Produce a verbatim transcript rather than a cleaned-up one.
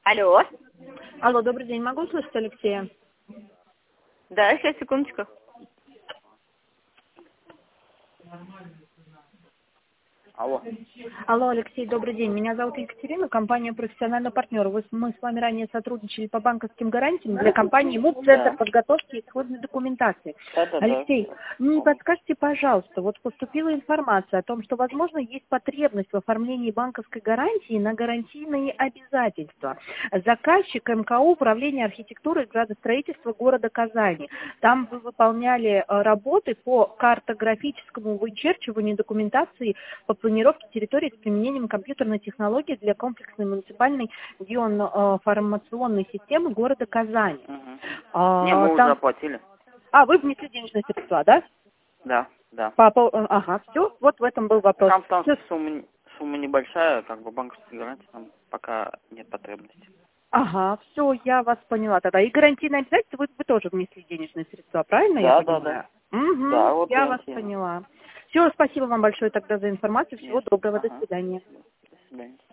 Алло. Алло, добрый день. Могу услышать Алексея? Да, сейчас, секундочку. Алло. Алло, Алексей, добрый день. Меня зовут Екатерина, компания «Профессиональный партнер». Вы- Мы с вами ранее сотрудничали по банковским гарантиям для компании МУП «Центр Да. подготовки и исходной документации». Да, да, да. Алексей, не подскажите, пожалуйста, вот поступила информация о том, что, возможно, есть потребность в оформлении банковской гарантии на гарантийные обязательства. Заказчик МКУ Управление архитектуры и градостроительства города Казани. Там вы выполняли э, работы по картографическому вычерчиванию документации по планировке территории с применением компьютерной технологии для комплексной муниципальной геоинформационной системы города Казани. Угу. А, Не, мы уже там- оплатили. а, вы внесли денежные средства, да? Да, да. По пол- Ага, все, вот в этом был вопрос. Там, там Всё. сумма, сумма небольшая, как бы банковской гарантии там пока нет потребности. Ага, все, я вас поняла тогда. И гарантийное обязательство вы, вы тоже внесли денежные средства, правильно я Да, да, да. понимаю? Угу, Да, вот я вас гарантийно. поняла. Все, спасибо вам большое тогда за информацию. Всего Есть. доброго, до Ага. свидания. До свидания.